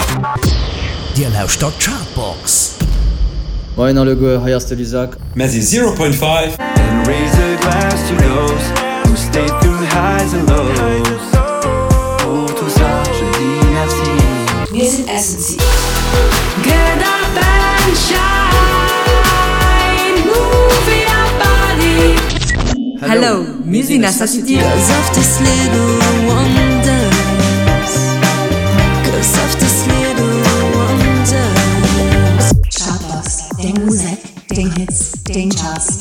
Dir lauscht der Chartbox. Moin alle go, heierste Lisak. Messi 0.5 and raise a glass to those who stay through highs and lows. Pour tout ça, je dis merci. Wir sind Essence. Get up and shine, move your body. Hello, Music Necessity. Cause of this little wonders. Cause of this little wonders. Chartbox, den Musik, den Hits, den Charts.